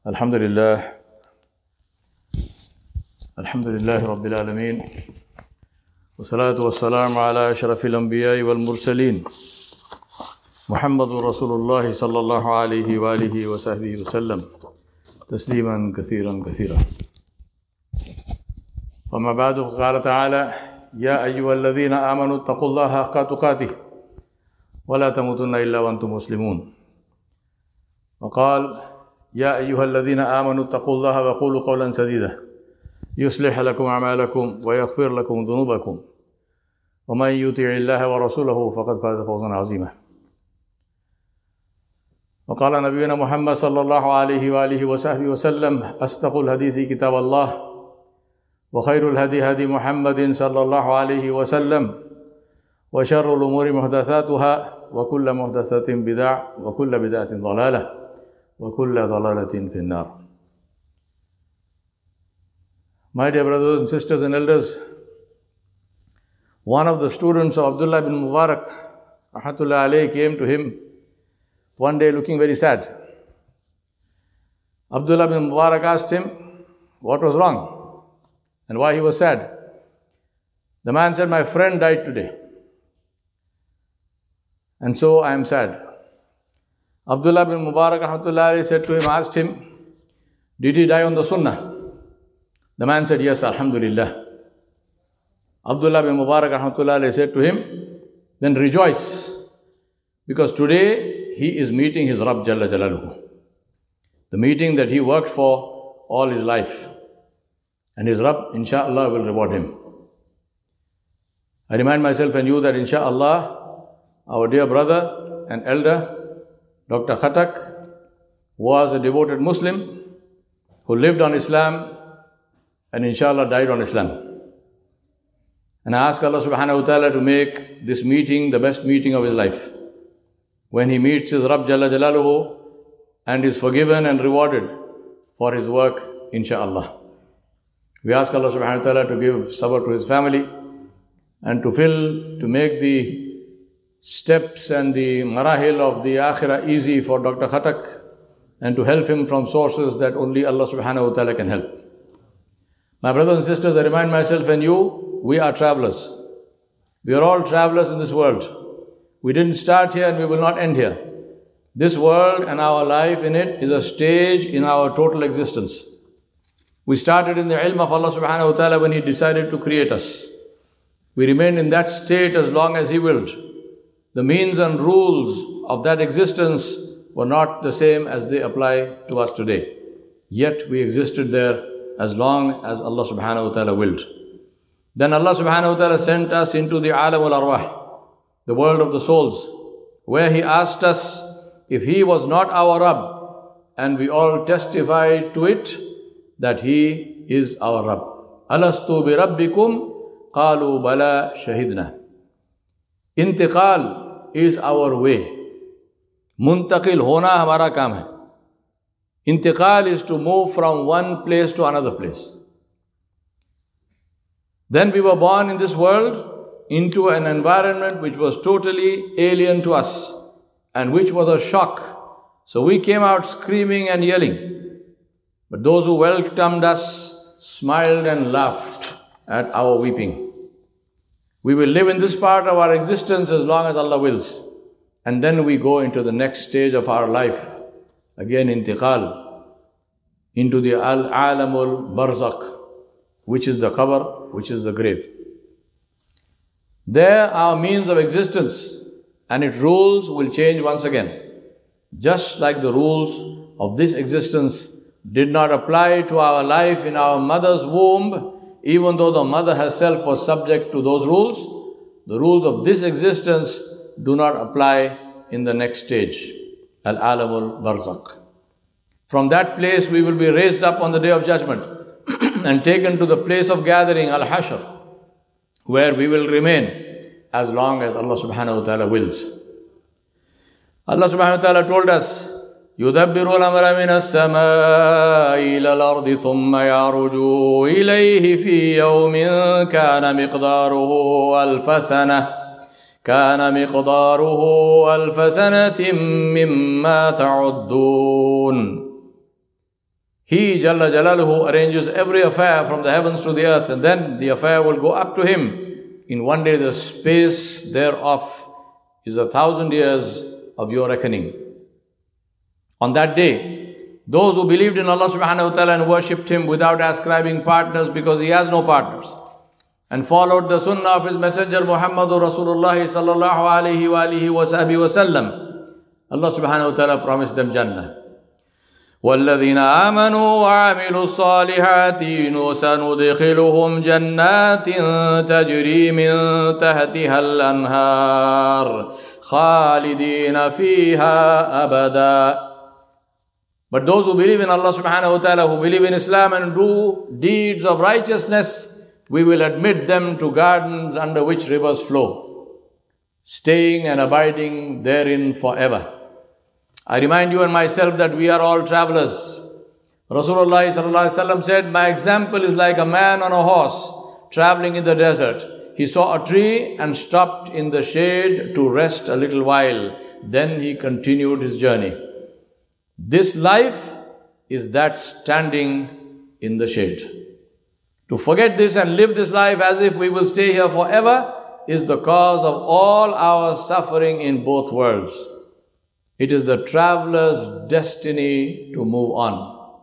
Alhamdulillah, Alhamdulillah Rabbil Alameen, wa salatu wa salam ala ashrafil anbiya'i wal mursaleen, Muhammadur Rasulullah sallallahu alayhi wa alihi wa sahbihi wa sallam, tasliman kathiran kathira. Amma ba'du, qala ta'ala, Ya ayyuhal ladhina amanu attaqullaha haqqa tuqatih, wa la tamutunna illa wa antum muslimun. Wa qala, يا أيها الذين آمنوا اتقوا الله وقولوا قولا سديدا يصلح لكم أعمالكم ويغفر لكم ذنوبكم ومن يطع الله ورسوله فقد فاز فوزا عظيما. وقال نبينا محمد صلى الله عليه وآله وصحبه وسلم أصدق الحديث كتاب الله وخير الهدي هدي محمد صلى الله عليه وسلم وشر الأمور محدثاتها وكل محدثة بدعة وكل بدعة ضلالة وَكُلَّ ضَلَالَةٍ فِي النَّارِ. My dear brothers and sisters and elders, one of the students of Abdullah bin Mubarak rahmatullahi alayhi came to him one day looking very sad. Abdullah bin Mubarak asked him what was wrong and why he was sad. The man said, my friend died today and so I am sad. Abdullah bin Mubarak rahmatullahi said to him, asked him, did he die on the sunnah? The man said, yes, alhamdulillah. Abdullah bin Mubarak rahmatullahi said to him, then rejoice, because today he is meeting his Rabb Jalla Jalaluhu. The meeting that he worked for all his life. And his Rabb, inshaAllah, will reward him. I remind myself and you that inshaAllah, our dear brother and elder, Dr. Khatak was a devoted Muslim who lived on Islam and inshallah died on Islam. And I ask Allah subhanahu wa ta'ala to make this meeting the best meeting of his life. When he meets his Rabb Jalla Jalaluhu and is forgiven and rewarded for his work, inshallah. We ask Allah subhanahu wa ta'ala to give sabr to his family and to make the steps and the marahil of the akhirah easy for Dr. Khatak and to help him from sources that only Allah subhanahu wa ta'ala can help. My brothers and sisters, I remind myself and you, we are travelers. We are all travelers in this world. We didn't start here and we will not end here. This world and our life in it is a stage in our total existence. We started in the ilm of Allah subhanahu wa ta'ala when He decided to create us. We remained in that state as long as He willed. The means and rules of that existence were not the same as they apply to us today. Yet we existed there as long as Allah subhanahu wa ta'ala willed. Then Allah subhanahu wa ta'ala sent us into the alam al-arwah, the world of the souls, where He asked us if He was not our Rabb, and we all testified to it that He is our Rabb. Alastu bi rabbikum qalu bala shahidna. Intiqal is our way. Muntaqil hona hamara kaam hai. Intiqal is to move from one place to another place. Then we were born in this world into an environment which was totally alien to us and which was a shock. So we came out screaming and yelling. But those who welcomed us smiled and laughed at our weeping. We will live in this part of our existence as long as Allah wills. And then we go into the next stage of our life. Again, intiqal. Into the al-alamul barzakh, which is the qabr, which is the grave. There our means of existence and its rules will change once again. Just like the rules of this existence did not apply to our life in our mother's womb, even though the mother herself was subject to those rules, the rules of this existence do not apply in the next stage, al-alamul barzakh. From that place we will be raised up on the day of judgment and taken to the place of gathering, al-hashr, where we will remain as long as Allah subhanahu wa ta'ala wills. Allah subhanahu wa ta'ala told us, يُدَبِّرُ الْأَمْرَ مِنَ السَّمَاءِ إِلَى الْأَرْضِ ثُمَّ يَعْرُجُ إِلَيْهِ فِي يَوْمٍ كَانَ مِقْدَارُهُ أَلْفَ سَنَةٍ مِّمَّا تَعُدُّونَ. He, Jalla Jalaluhu, arranges every affair from the heavens to the earth, and then the affair will go up to Him. In one day, the space thereof is 1,000 years of your reckoning. On that day, those who believed in Allah subhanahu wa ta'ala and worshipped Him without ascribing partners because He has no partners, and followed the sunnah of His messenger Muhammadur Rasulullah sallallahu alayhi wa alihi wa sahbihi wa sallam, Allah subhanahu wa ta'ala promised them Jannah. وَالَّذِينَ آمَنُوا وَعَمِلُوا الصَّالِحَاتِ سَنُدْخِلُهُمْ جَنَّاتٍ تَجْرِي مِنْ تَحْتِهَا الْأَنْهَارُ خَالِدِينَ فِيهَا أَبَدًا. But those who believe in Allah subhanahu wa ta'ala, who believe in Islam and do deeds of righteousness, we will admit them to gardens under which rivers flow, staying and abiding therein forever. I remind you and myself that we are all travelers. Rasulullah sallallahu alaihi wasallam said, my example is like a man on a horse traveling in the desert. He saw a tree and stopped in the shade to rest a little while. Then he continued his journey. This life is that standing in the shade. To forget this and live this life as if we will stay here forever is the cause of all our suffering in both worlds. It is the traveler's destiny to move on.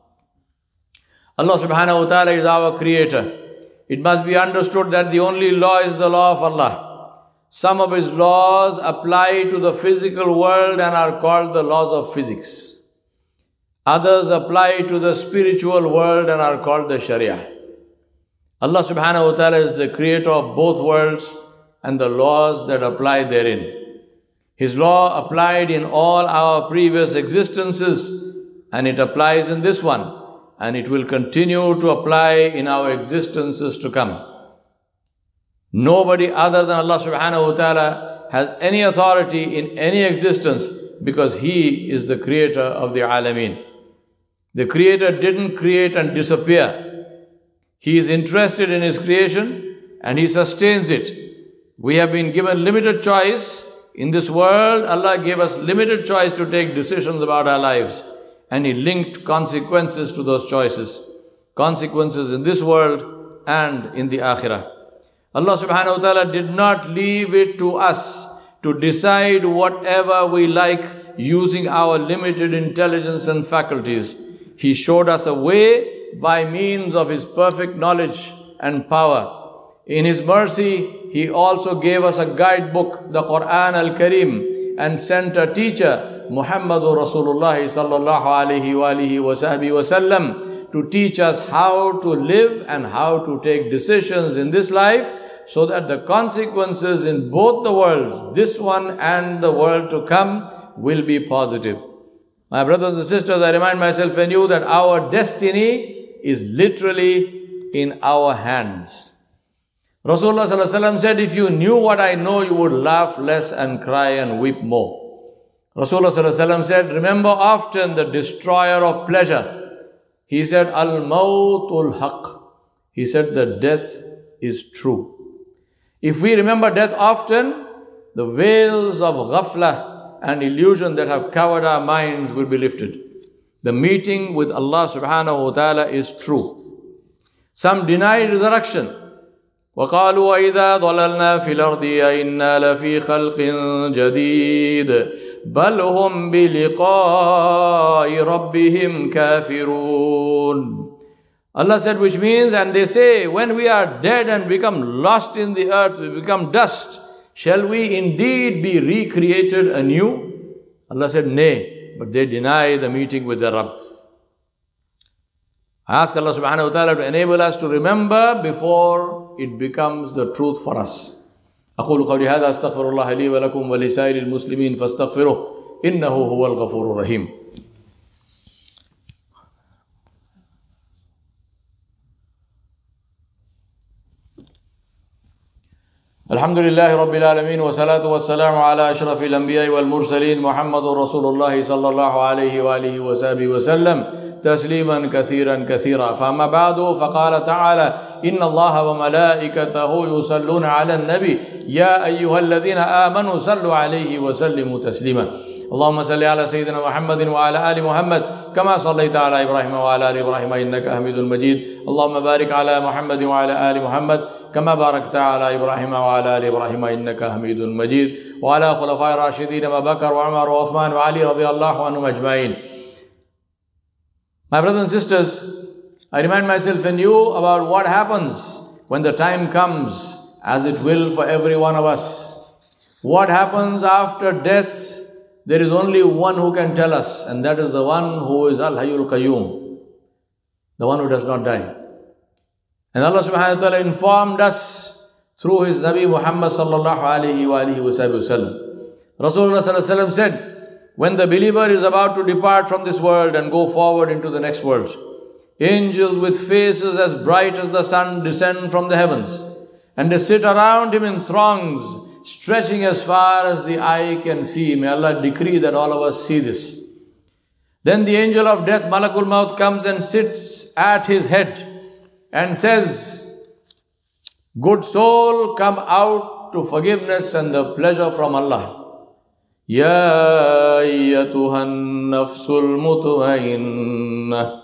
Allah subhanahu wa ta'ala is our creator. It must be understood that the only law is the law of Allah. Some of His laws apply to the physical world and are called the laws of physics. Others apply to the spiritual world and are called the Sharia. Allah subhanahu wa ta'ala is the creator of both worlds and the laws that apply therein. His law applied in all our previous existences, and it applies in this one, and it will continue to apply in our existences to come. Nobody other than Allah subhanahu wa ta'ala has any authority in any existence because He is the creator of the alameen. The Creator didn't create and disappear. He is interested in His creation and He sustains it. We have been given limited choice. In this world, Allah gave us limited choice to take decisions about our lives, and He linked consequences to those choices. Consequences in this world and in the akhirah. Allah subhanahu wa ta'ala did not leave it to us to decide whatever we like using our limited intelligence and faculties. He showed us a way by means of His perfect knowledge and power. In His mercy, He also gave us a guidebook, the Quran al-Kareem, and sent a teacher, Muhammadur Rasulullah sallallahu alayhi wa alihi wa sahbihi wa sallam, to teach us how to live and how to take decisions in this life so that the consequences in both the worlds, this one and the world to come, will be positive. My brothers and sisters, I remind myself and you that our destiny is literally in our hands. Rasulullah sallallahu alaihi wasallam said, if you knew what I know, you would laugh less and cry and weep more. Rasulullah sallallahu alaihi wasallam said, remember often the destroyer of pleasure. He said, al-mawtul haqq. He said, the death is true. If we remember death often, the veils of ghaflah and illusion that have covered our minds will be lifted. The meeting with Allah subhanahu wa ta'ala is true. Some deny resurrection. وَقَالُوا وَإِذَا ضَلَلْنَا فِي الْأَرْضِ أَإِنَّا لَفِي خَلْقٍ جَدِيدٍ بَلْ هُمْ بِلِقَاءِ رَبِّهِمْ كَافِرُونَ. Allah said, which means, and they say, when we are dead and become lost in the earth, we become dust, shall we indeed be recreated anew? Allah said, nay, but they deny the meeting with their Rabb. I ask Allah subhanahu wa ta'ala to enable us to remember before it becomes the truth for us. أقول قولي هذا أستغفر الله لي ولكم ولسائر المسلمين فاستغفروه إنه هو الغفور الرحيم. الحمد لله رب العالمين والصلاة والسلام على أشرف الأنبياء والمرسلين محمد رسول الله صلى الله عليه وآله وصحبه وسلم تسليما كثيرا كثيرا. فأما بعد فقال تعالى إن الله وملائكته يصلون على النبي يا أيها الذين آمنوا صلوا عليه وسلموا تسليما. اللهم صل على سيدنا محمد وعلى آل محمد كما صليت على إبراهيم وعلى آل إبراهيم إنك حميد مجيد. اللهم بارك على محمد وعلى آل محمد كما باركت على إبراهيم وعلى آل إبراهيم إنك حميد مجيد. وعلى خلفاء الراشدين أبي بكر وعمر وعثمان وعلي رضي الله عنهم أجمعين. My brothers and sisters, I remind myself anew about what happens when the time comes, as it will for every one of us. What happens after death? There is only one who can tell us, and that is the one who is Al-Hayyul Qayyum, the one who does not die. And Allah subhanahu wa ta'ala informed us through His Nabi Muhammad sallallahu alayhi wa alihi wa sallam. Rasulullah sallallahu alayhi wa sallam said, when the believer is about to depart from this world and go forward into the next world, angels with faces as bright as the sun descend from the heavens, and they sit around him in throngs, stretching as far as the eye can see. May Allah decree that all of us see this. Then the angel of death, Malakul Maut, comes and sits at his head and says, good soul, come out to forgiveness and the pleasure from Allah. Ya ayyatuhan nafsul mutmainnah,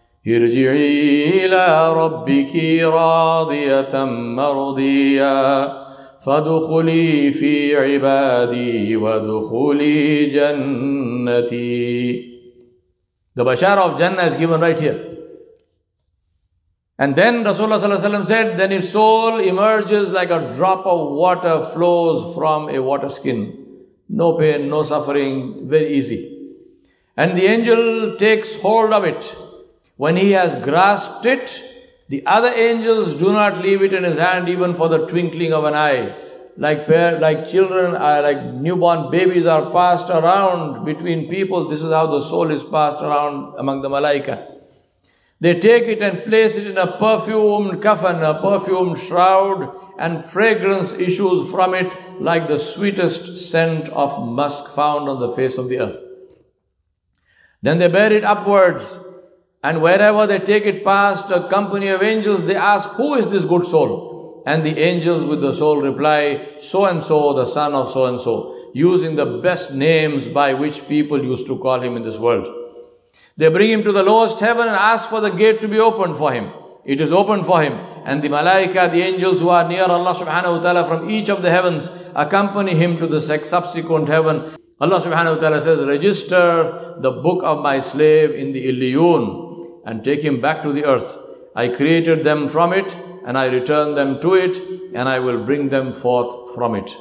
irji'i ila rabbiki radiyatan mardiyah, فَادْخُلِي فِي عِبَادِي وَادْخُلِي جَنَّتِي. The bashar of Jannah is given right here. And then Rasulullah ﷺ said, then his soul emerges like a drop of water flows from a water skin. No pain, no suffering, very easy. And the angel takes hold of it. When he has grasped it, the other angels do not leave it in his hand even for the twinkling of an eye. Like children, like newborn babies are passed around between people. This is how the soul is passed around among the malaika. They take it and place it in a perfumed kafan, a perfumed shroud, and fragrance issues from it like the sweetest scent of musk found on the face of the earth. Then they bear it upwards, and wherever they take it past a company of angels, they ask, who is this good soul? And the angels with the soul reply, so-and-so, the son of so-and-so, using the best names by which people used to call him in this world. They bring him to the lowest heaven and ask for the gate to be opened for him. It is opened for him. And the malaika, the angels who are near Allah subhanahu wa ta'ala from each of the heavens, accompany him to the subsequent heaven. Allah subhanahu wa ta'ala says, register the book of my slave in the Illiyun and take him back to the earth. I created them from it, and I return them to it, and I will bring them forth from it.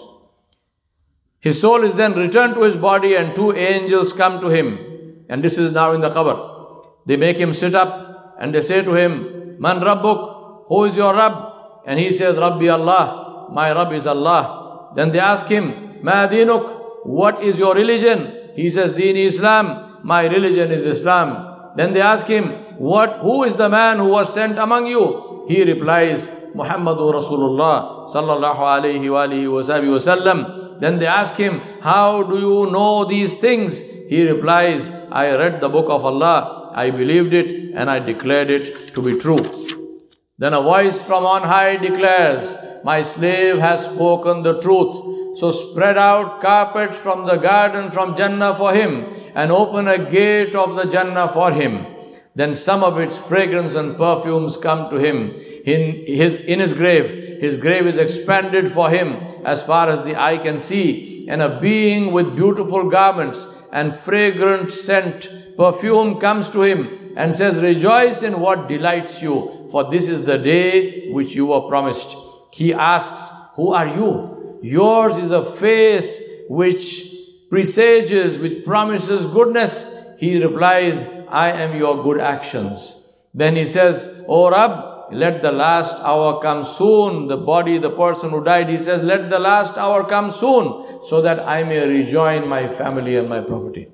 His soul is then returned to his body, and two angels come to him. And this is now in the qabr. They make him sit up, and they say to him, Man Rabbuk, who is your Rabb? And he says, Rabbi Allah, my Rabb is Allah. Then they ask him, Ma dinuk, what is your religion? He says, Deen Islam, my religion is Islam. Then they ask him, who is the man who was sent among you? He replies, Muhammadur Rasulullah sallallahu alayhi wa alihi wa sallam. Then they ask him, how do you know these things? He replies, I read the book of Allah, I believed it, and I declared it to be true. Then a voice from on high declares, my slave has spoken the truth. So spread out carpets from the garden from Jannah for him, and open a gate of the Jannah for him. Then some of its fragrance and perfumes come to him. In his grave is expanded for him as far as the eye can see, and a being with beautiful garments and fragrant scent, perfume comes to him and says, rejoice in what delights you, for this is the day which you were promised. He asks, who are you? Yours is a face which presages, which promises goodness. He replies, I am your good actions. Then he says, O Rabb, let the last hour come soon. The person who died, he says, let the last hour come soon, so that I may rejoin my family and my property.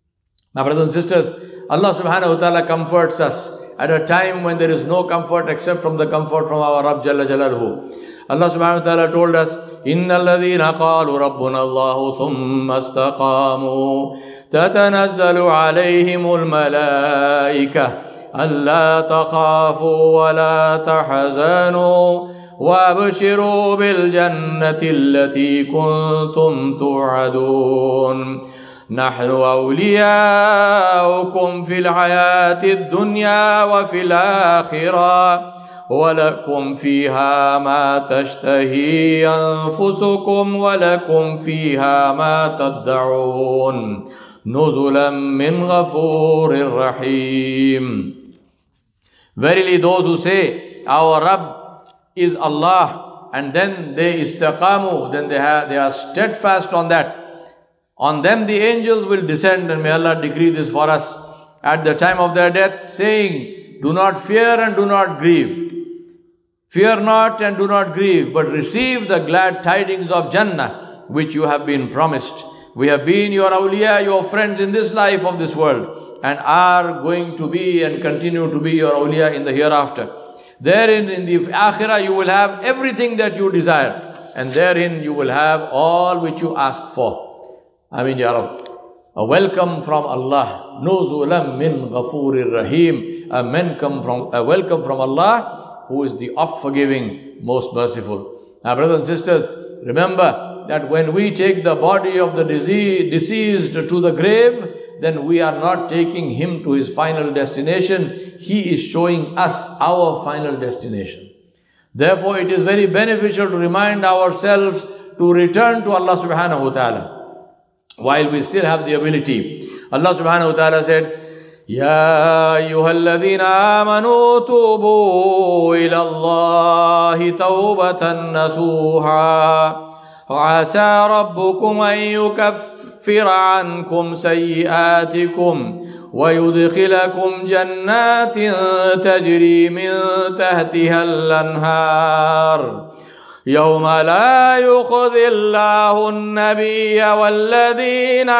My brothers and sisters, Allah subhanahu wa ta'ala comforts us at a time when there is no comfort except from the comfort from our Rabb Jalla Jalaluhu. Allah subhanahu wa ta'ala told us, إِنَّ الَّذِينَ قَالُوا رَبُّنَا اللَّهُ ثُمَّ اسْتَقَامُوا تَتَنَزَّلُ عَلَيْهِمُ الْمَلَائِكَةُ أَلَّا تَخَافُوا وَلَا تَحْزَنُوا وَأَبْشِرُوا بِالْجَنَّةِ الَّتِي كُنْتُمْ تُوعَدُونَ نحن أولياؤكم في الحياة الدنيا وفي الآخرة ولكم فيها ما تشتهي أنفسكم ولكم فيها ما تدعون نزلا من غفور رحيم. Verily those who say our Rabb is Allah and then they istaqamu, then they are steadfast on that, on them the angels will descend, and may Allah decree this for us at the time of their death, saying, do not fear and do not grieve. Fear not and do not grieve, but receive the glad tidings of Jannah, which you have been promised. We have been your awliya, your friends in this life of this world, and are going to be and continue to be your awliya in the hereafter. Therein, in the akhirah, you will have everything that you desire, and therein you will have all which you ask for. Ameen Ya Rabb. A welcome from Allah. Nuzulam min ghafurir rahim. A welcome from Allah, who is the oft-forgiving, most merciful. Now, brothers and sisters, remember that when we take the body of the deceased to the grave, then we are not taking him to his final destination. He is showing us our final destination. Therefore, it is very beneficial to remind ourselves to return to Allah subhanahu wa ta'ala while we still have the ability. Allah subhanahu wa ta'ala said, يا أيها الذين آمنوا توبوا إلى الله توبة نصوحا وعسى ربكم أن يكفر عنكم سيئاتكم ويدخلكم جنات تجري من تحتها الأنهار يوم لا يخزي الله النبي والذين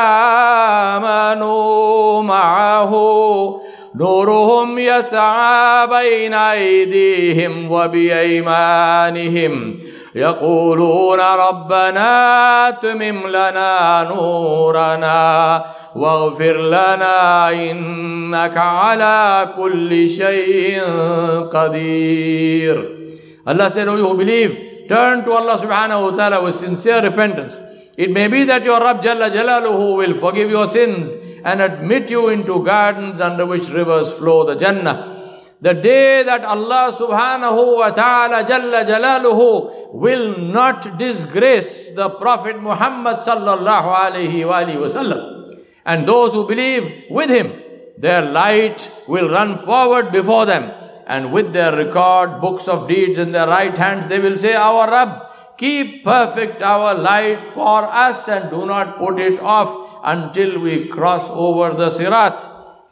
آمنوا معه نورهم يسعى بين أيديهم وبأيمانهم يقولون ربنا أتمم لنا نورنا واغفر لنا إنك على كل شيء قدير. Allah said, O you who believe, turn to Allah subhanahu wa ta'ala with sincere repentance. It may be that your Rabb Jalla Jalaluhu will forgive your sins and admit you into gardens under which rivers flow, the Jannah. The day that Allah subhanahu wa ta'ala Jalla Jalaluhu will not disgrace the Prophet Muhammad sallallahu alayhi wa sallam. And those who believe with him, their light will run forward before them. And with their record books of deeds in their right hands, they will say, our Rabb, keep perfect our light for us and do not put it off until we cross over the Sirat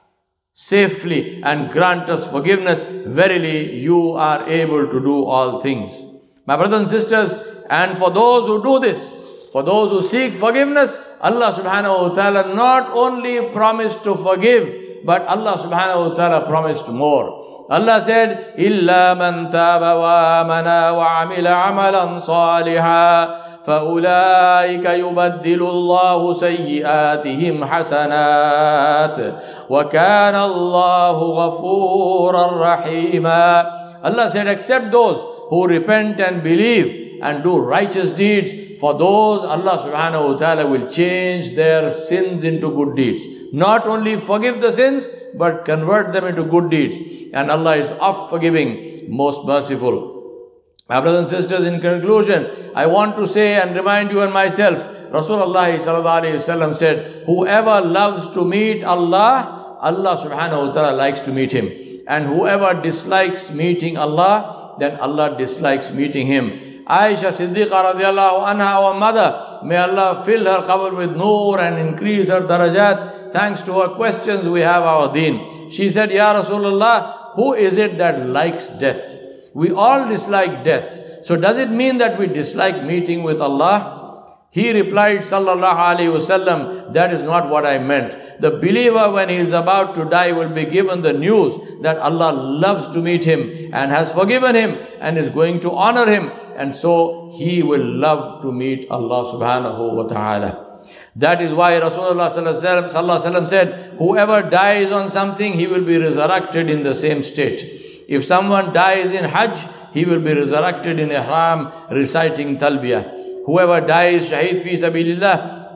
safely and grant us forgiveness. Verily, you are able to do all things. My brothers and sisters, and for those who do this, for those who seek forgiveness, Allah subhanahu wa ta'ala not only promised to forgive, but Allah subhanahu wa ta'ala promised more. Allah said, إِلَّا مَنْ تَابَ وَآمَنَ وَعَمِلَ عَمَلًا صَالِحًا فَأُولَٰئِكَ يُبَدِّلُ اللَّهُ سَيِّئَاتِهِمْ حَسَنَاتٍ وَكَانَ اللَّهُ غَفُورًا رَحِيمًا. Allah said, except those who repent and believe and do righteous deeds, for those Allah subhanahu wa ta'ala will change their sins into good deeds. Not only forgive the sins, but convert them into good deeds. And Allah is oft forgiving, most merciful. My brothers and sisters, in conclusion, I want to say and remind you and myself, Rasulullah sallallahu alayhi wa sallam said, whoever loves to meet Allah, Allah subhanahu wa ta'ala likes to meet him. And whoever dislikes meeting Allah, then Allah dislikes meeting him. Aisha Siddiqa radiallahu anha, our mother, may Allah fill her qabr with noor and increase her darajat. Thanks to her questions, we have our deen. She said, Ya Rasulullah, who is it that likes death? We all dislike death. So does it mean that we dislike meeting with Allah? He replied, sallallahu alayhi wasallam, that is not what I meant. The believer, when he is about to die, will be given the news that Allah loves to meet him and has forgiven him and is going to honor him. And so he will love to meet Allah subhanahu wa ta'ala. That is why Rasulullah sallallahu alaihi wasallam said, whoever dies on something, he will be resurrected in the same state. If someone dies in Hajj, he will be resurrected in Ihram reciting Talbiyah. Whoever dies shaheed fi sabilillah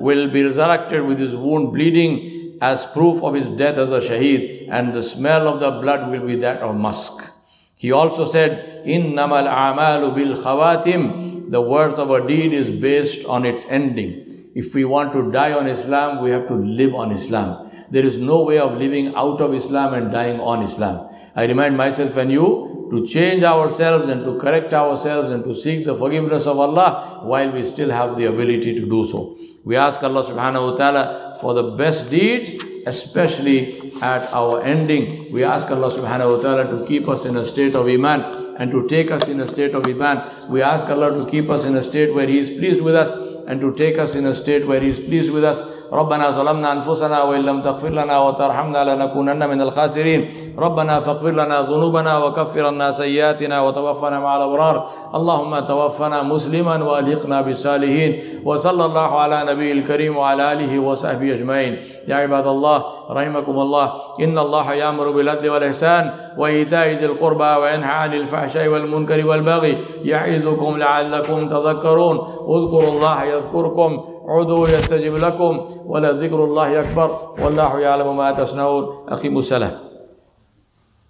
will be resurrected with his wound bleeding as proof of his death as a shaheed, and the smell of the blood will be that of musk. He also said, إِنَّمَا الْأَعْمَالُ بِالْخَوَاتِمِ. The worth of a deed is based on its ending. If we want to die on Islam, we have to live on Islam. There is no way of living out of Islam and dying on Islam. I remind myself and you to change ourselves and to correct ourselves and to seek the forgiveness of Allah while we still have the ability to do so. We ask Allah subhanahu wa ta'ala for the best deeds, especially at our ending. We ask Allah subhanahu wa ta'ala to keep us in a state of Iman and to take us in a state of Iman. We ask Allah to keep us in a state where He is pleased with us and to take us in a state where He is pleased with us. ربنا ظلمنا أنفسنا وإن لم تغفر لنا وترحمنا لنكونن من الخاسرين ربنا فاغفر لنا ذنوبنا وكفر عنا سيئاتنا وتوفنا مع الأبرار اللهم توفنا مسلما وألحقنا بالصالحين وصلى الله على نبي الكريم وعلى آله وصحبه أجمعين. يا عباد الله رحمكم الله إن الله يأمر بالعدل والإحسان وإيتاء ذي القربى وينهى عن الفحشاء والمنكر والبغي يعظكم لعلكم تذكرون اذكروا الله يذكركم عدوا يستجب لكم ولذكر الله أكبر والله يعلم ما تصنعون. أقيموا الصلاة.